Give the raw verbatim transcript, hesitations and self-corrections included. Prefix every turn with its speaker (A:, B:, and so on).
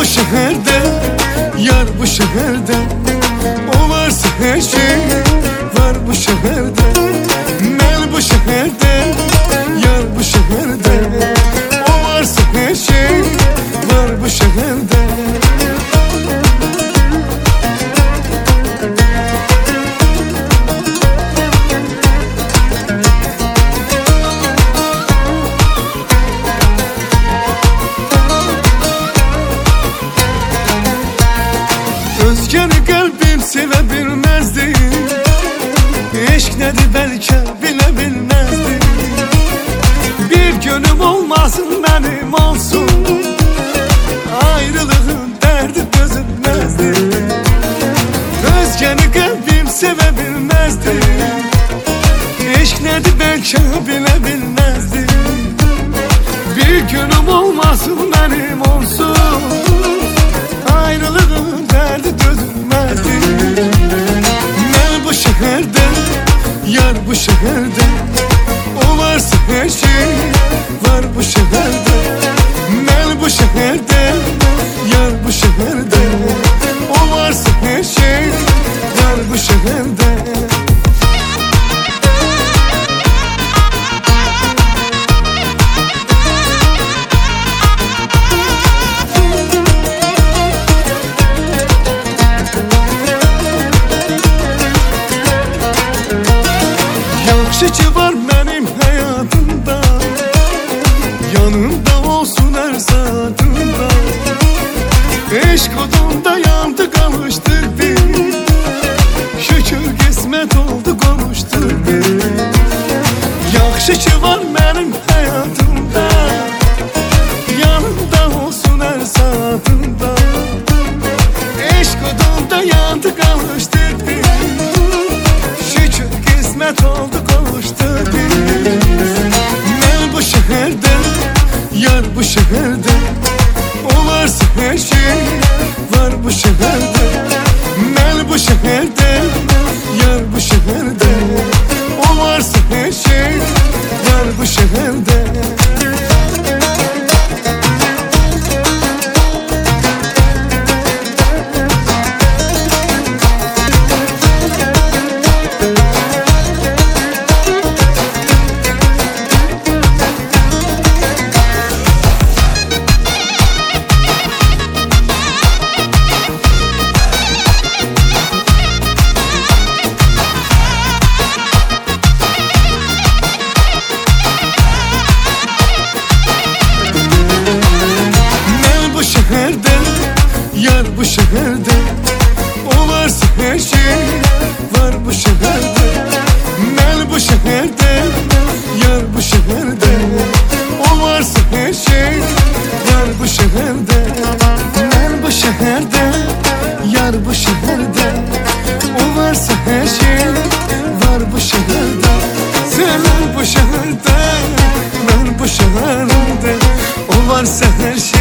A: şehirde, yar bu şehirde. O varsa her şey var bu şehirde. Ben bu şehirde, yar bu şehirde. O varsa her şey var bu şehirde. Özgeni kalbim sevebilmezdi. Eşk nedir belki bilebilmezdi. Bir gönlüm olmasın benim olsun. Ayrılığın derdi çözülmezdi. Özgeni kalbim sevebilmezdi. Eşk nedir belki bilebilmezdi. Bir gönlüm olmasın benim olsun. Ayrılığın derdi çözülmezdi. Ben bu şehirde, yar bu şehirde. O varsa her şey var bu şehirde. Ben bu şehirde, yar bu şehirde. O varsa her şey var bu şehirde. Yakşıcı var benim hayatımda, yanımda olsun her saatımda. Eşk odunda yandı kavuştuk biz. Şükür kısmet oldu konuştuk biz. Yakşıcı var benim hayatımda, yanımda olsun her saatımda. Eşk odunda yandı kavuştuk biz. Şükür kısmet oldu konuştuk biz. Ben bu şehirde, yar bu şehirde. O varsa her şey var bu şehirde. Ben bu şehirde, yar bu şehirde. O varsa her şey var bu şehirde. Yar bu şehirde, o varsa her şey var bu şehirde. Ben bu şehirde, yar bu şehirde. O varsa her şey var bu şehirde. Ben bu şehirde, yar bu şehirde. O varsa her şey var bu şehirde. Sen bu şehirde, ben bu şehirde. O varsa her şey